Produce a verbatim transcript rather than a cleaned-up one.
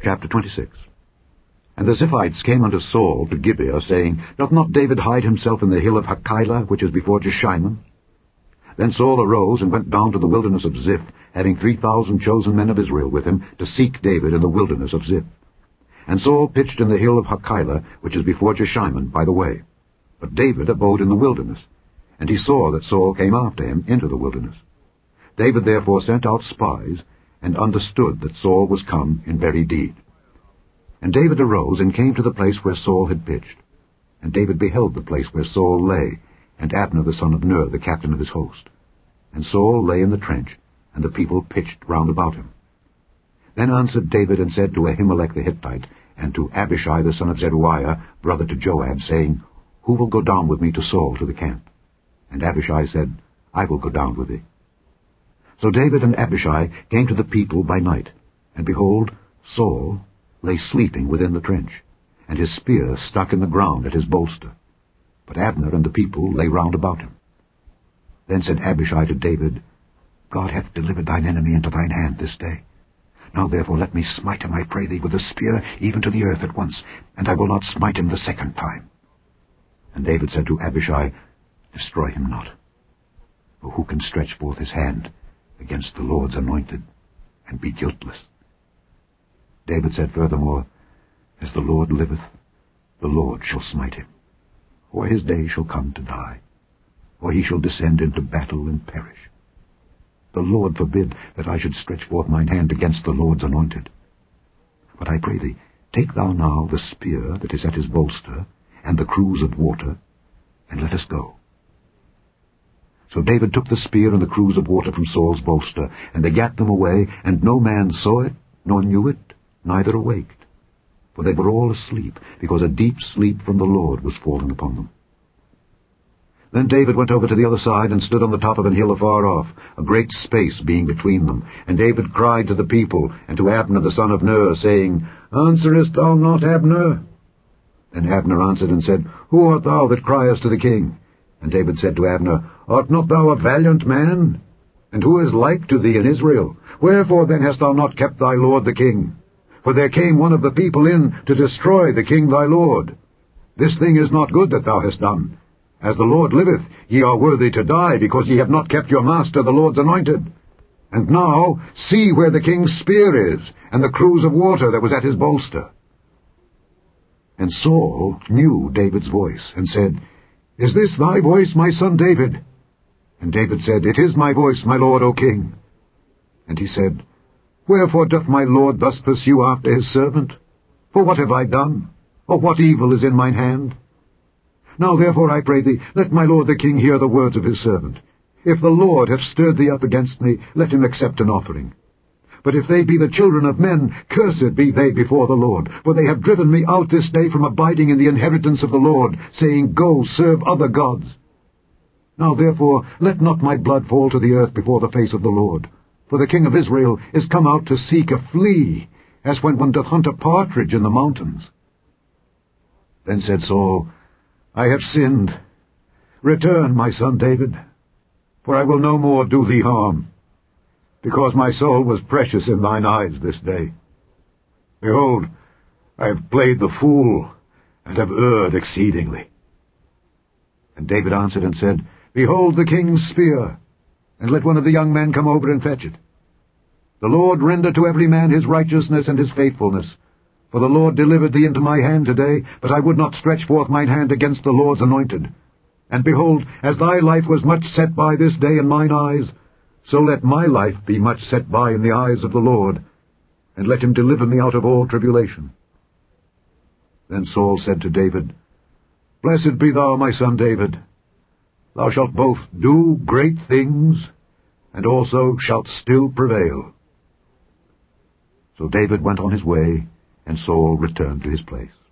Chapter twenty-six. And the Ziphites came unto Saul to Gibeah, saying, Doth not David hide himself in the hill of Hachilah, which is before Jeshimon? Then Saul arose and went down to the wilderness of Ziph, having three thousand chosen men of Israel with him, to seek David in the wilderness of Ziph. And Saul pitched in the hill of Hachilah, which is before Jeshimon, by the way. But David abode in the wilderness, and he saw that Saul came after him into the wilderness. David therefore sent out spies, and understood that Saul was come in very deed. And David arose and came to the place where Saul had pitched. And David beheld the place where Saul lay, and Abner the son of Ner, the captain of his host. And Saul lay in the trench, and the people pitched round about him. Then answered David and said to Ahimelech the Hittite, and to Abishai the son of Zeruiah, brother to Joab, saying, Who will go down with me to Saul to the camp? And Abishai said, I will go down with thee. So David and Abishai came to the people by night, and behold, Saul lay sleeping within the trench, and his spear stuck in the ground at his bolster. But Abner and the people lay round about him. Then said Abishai to David, God hath delivered thine enemy into thine hand this day. Now therefore let me smite him, I pray thee, with a spear even to the earth at once, and I will not smite him the second time. And David said to Abishai, Destroy him not. For who can stretch forth his hand against the Lord's anointed, and be guiltless? David said furthermore, As the Lord liveth, the Lord shall smite him, or his day shall come to die, or he shall descend into battle and perish. The Lord forbid that I should stretch forth mine hand against the Lord's anointed. But I pray thee, take thou now the spear that is at his bolster, and the cruse of water, and let us go. So David took the spear and the cruse of water from Saul's bolster, and they gat them away, and no man saw it, nor knew it, neither awaked. For they were all asleep, because a deep sleep from the Lord was fallen upon them. Then David went over to the other side, and stood on the top of an hill afar off, a great space being between them. And David cried to the people, and to Abner the son of Ner, saying, Answerest thou not, Abner? Then Abner answered and said, Who art thou that criest to the king? And David said to Abner, Art not thou a valiant man? And who is like to thee in Israel? Wherefore then hast thou not kept thy lord the king? For there came one of the people in to destroy the king thy lord. This thing is not good that thou hast done. As the Lord liveth, ye are worthy to die, because ye have not kept your master the Lord's anointed. And now see where the king's spear is, and the cruse of water that was at his bolster. And Saul knew David's voice, and said, Is this thy voice, my son David? And David said, It is my voice, my lord, O king. And he said, Wherefore doth my lord thus pursue after his servant? For what have I done? Or what evil is in mine hand? Now therefore I pray thee, let my lord the king hear the words of his servant. If the Lord have stirred thee up against me, let him accept an offering. But if they be the children of men, cursed be they before the Lord. For they have driven me out this day from abiding in the inheritance of the Lord, saying, Go, serve other gods. Now therefore let not my blood fall to the earth before the face of the Lord. For the king of Israel is come out to seek a flea, as when one doth hunt a partridge in the mountains. Then said Saul, I have sinned. Return, my son David, for I will no more do thee harm, because my soul was precious in thine eyes this day. Behold, I have played the fool, and have erred exceedingly. And David answered and said, Behold the king's spear, and let one of the young men come over and fetch it. The Lord render to every man his righteousness and his faithfulness. For the Lord delivered thee into my hand today, but I would not stretch forth mine hand against the Lord's anointed. And behold, as thy life was much set by this day in mine eyes, so let my life be much set by in the eyes of the Lord, and let him deliver me out of all tribulation. Then Saul said to David, Blessed be thou, my son David. Thou shalt both do great things, and also shalt still prevail. So David went on his way, and Saul returned to his place.